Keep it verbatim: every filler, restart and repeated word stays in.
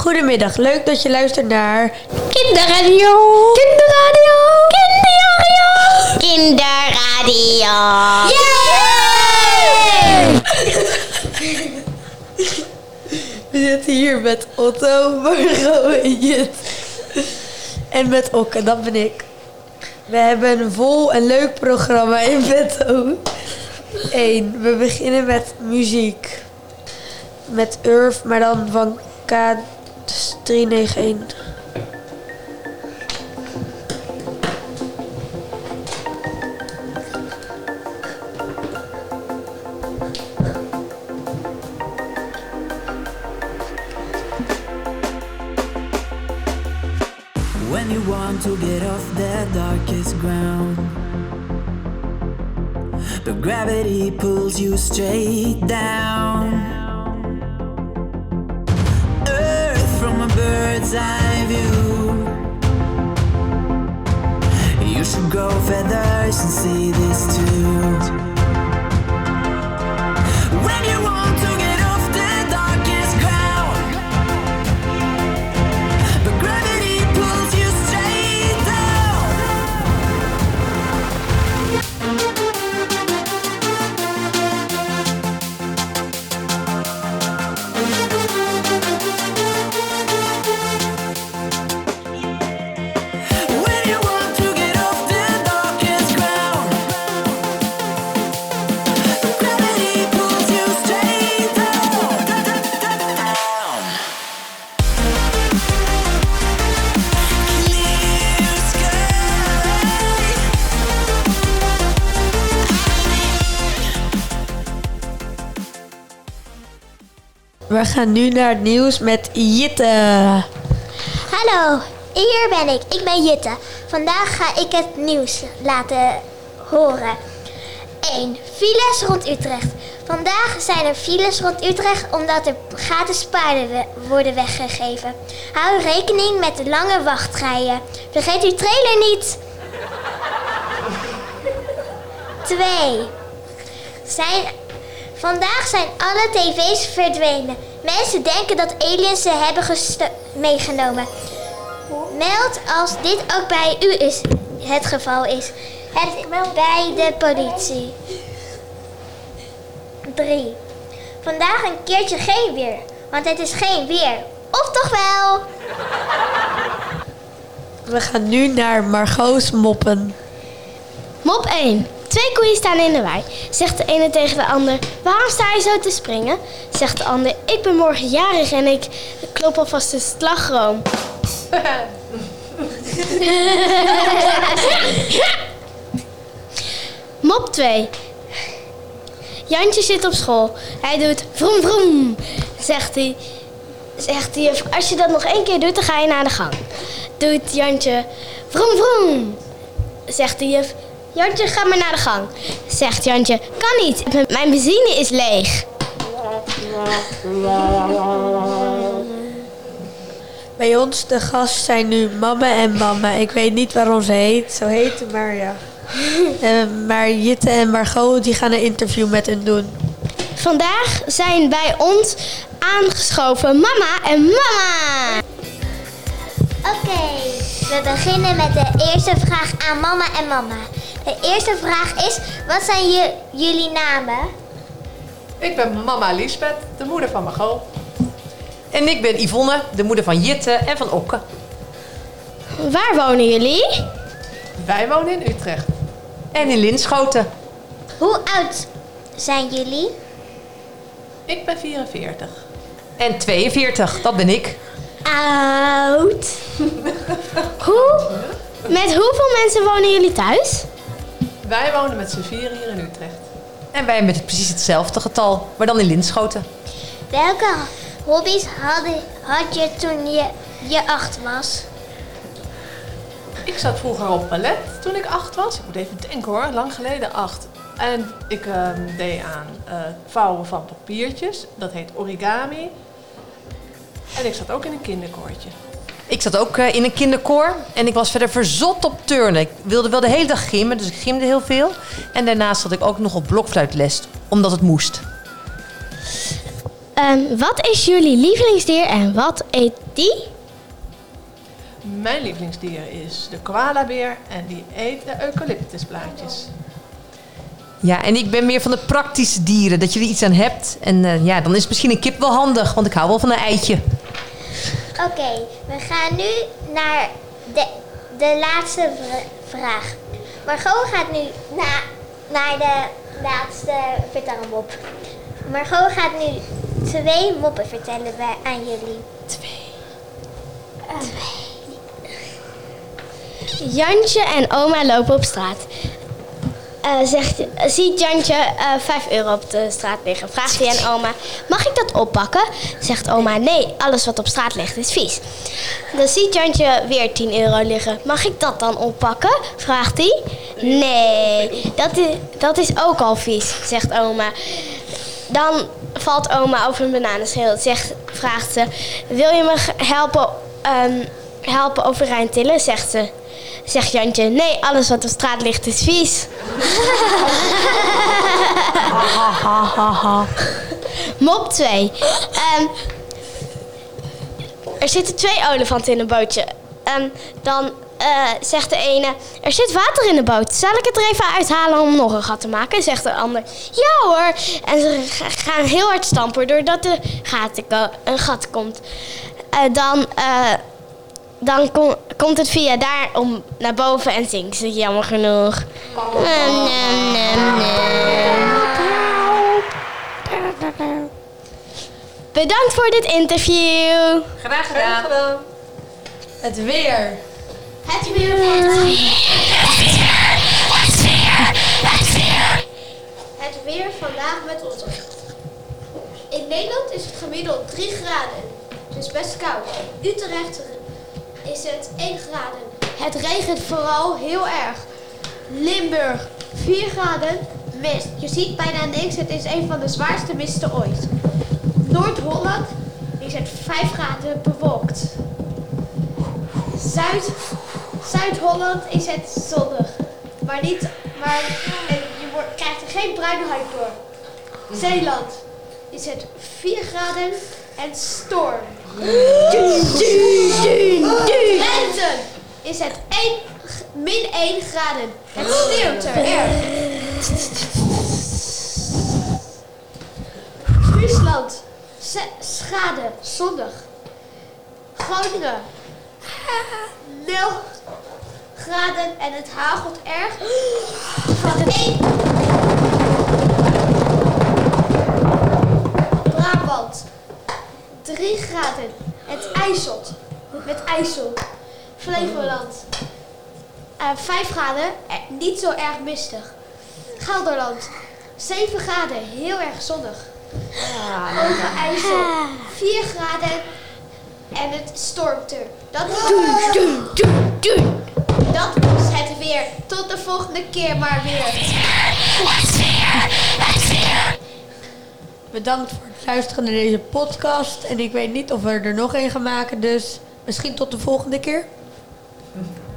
Goedemiddag, leuk dat je luistert naar Kinderradio. Kinderradio. Kinderradio. Kinderradio. Yay! We zitten hier met Otto, Margot en Jut. En met Okke, dat ben ik. We hebben een vol en leuk programma in petto. Eén, we beginnen met muziek. Met Urf, maar dan van K drie negen een. When you want to get off that darkest ground, but gravity pulls you straight down. Earth from a bird's eye view. You should grow feathers and see this too. When you want to get off the darkest ground, but gravity pulls you straight down. When you want to get off the darkest ground, but gravity pulls you straight down. Clear sky. We gaan nu naar het nieuws met Jitte. Hallo, hier ben ik. Ik ben Jitte. Vandaag ga ik het nieuws laten horen. één. Files rond Utrecht. Vandaag zijn er files rond Utrecht omdat er gratis paarden we- worden weggegeven. Hou rekening met de lange wachtrijen. Vergeet uw trailer niet. twee. Zijn, vandaag zijn alle tv's verdwenen. Mensen denken dat aliens ze hebben gesto- meegenomen. Meld als dit ook bij u is, het geval is. Het bij de politie. drie. Vandaag een keertje geen weer, want het is geen weer. Of toch wel? We gaan nu naar Margot's moppen. Mop één. Twee koeien staan in de wei. Zegt de ene tegen de ander: waarom sta je zo te springen? Zegt de ander: ik ben morgen jarig en ik klop alvast de slagroom. Mop twee. Jantje zit op school. Hij doet vroom vroom. Zegt hij, zegt hij, als je dat nog één keer doet, dan ga je naar de gang. Doet Jantje vroom vroom. Zegt de juf: Jantje, ga maar naar de gang. Zegt Jantje: kan niet, mijn benzine is leeg. Bij ons de gast zijn nu mama en mama. Ik weet niet waarom ze heet. Zo heet ze, maar ja. Eh, maar Jitte en Margot die gaan een interview met hen doen. Vandaag zijn bij ons aangeschoven mama en mama. Oké, we beginnen met de eerste vraag aan mama en mama. De eerste vraag is, wat zijn je, jullie namen? Ik ben mama Liesbeth, de moeder van Margot. En ik ben Yvonne, de moeder van Jitte en van Okke. Waar wonen jullie? Wij wonen in Utrecht. En in Linschoten. Hoe oud zijn jullie? Ik ben vierenveertig. En tweeënveertig, dat ben ik. Oud. Hoe? Met hoeveel mensen wonen jullie thuis? Wij wonen met z'n vieren hier in Utrecht. En wij met precies hetzelfde getal, maar dan in Linschoten. Welke hobby's had, had je toen je, je acht was? Ik zat vroeger op ballet toen ik acht was. Ik moet even denken hoor, lang geleden acht. En ik uh, deed aan uh, vouwen van papiertjes. Dat heet origami. En ik zat ook in een kinderkoortje. Ik zat ook uh, in een kinderkoor en ik was verder verzot op turnen. Ik wilde wel de hele dag gimmen, dus ik gimde heel veel. En daarnaast zat ik ook nog op blokfluitles, omdat het moest. Um, wat is jullie lievelingsdier en wat eet die? Mijn lievelingsdier is de koalabeer en die eet de eucalyptusblaadjes. Ja, en ik ben meer van de praktische dieren. Dat je er iets aan hebt. En uh, ja, dan is misschien een kip wel handig. Want ik hou wel van een eitje. Oké, okay, we gaan nu naar de, de laatste vr- vraag. Margot gaat nu na, naar de laatste vertelmop. Margot gaat nu twee moppen vertellen bij, aan jullie. Twee. Uh, twee. Jantje en oma lopen op straat. Uh, zegt, uh, ziet Jantje uh, vijf euro op de straat liggen. Vraagt hij aan oma, mag ik dat oppakken? Zegt oma, nee, alles wat op straat ligt is vies. Dan ziet Jantje weer tien euro liggen. Mag ik dat dan oppakken? Vraagt hij. Nee, dat is, dat is ook al vies, zegt oma. Dan valt oma over een bananenschil. Zegt, vraagt ze, wil je me helpen, um, helpen overeind tillen? Zegt ze. Zegt Jantje, nee, alles wat op straat ligt is vies. Mop twee. Um, er zitten twee olifanten in een bootje. Um, dan uh, zegt de ene, er zit water in de boot. Zal ik het er even uithalen om nog een gat te maken? Zegt de ander, ja hoor. En ze gaan heel hard stampen doordat er een gat komt. Uh, dan... Uh, Dan kom, komt het via daar om naar boven en zingt ze jammer genoeg. Oh. Nem, nem, nem, nem. Bedankt voor dit interview. Graag gedaan. Het weer. Het weer van het weer. Het weer. Het weer. Het weer vandaag met ons. In Nederland is het gemiddeld drie graden. Het is best koud. In Utrecht is het één graden. Het regent vooral heel erg. Limburg vier graden. Mist. Je ziet bijna niks. Het is een van de zwaarste misten ooit. Noord-Holland is het vijf graden bewolkt. Zuid, Zuid-Holland is het zonnig. Maar niet, maar je wordt, krijgt er geen bruinheid door. Zeeland is het vier graden en storm. Drenthe is het één, min één graden. Het sneeuwt er erg. Friesland, schade, zonnig. Groningen, nul graden en het hagelt erg. Van één. Brabant, drie graden. Het ijzelt. Met IJssel. Flevoland, uh, vijf graden. Eh, niet zo erg mistig. Gelderland, zeven graden. Heel erg zonnig. Overijssel, vier graden. En het stormt er. Dat is, dat is het weer. Tot de volgende keer maar weer. Het weer. Het weer. Bedankt voor het luisteren naar deze podcast. En ik weet niet of we er nog een gaan maken. Dus misschien tot de volgende keer.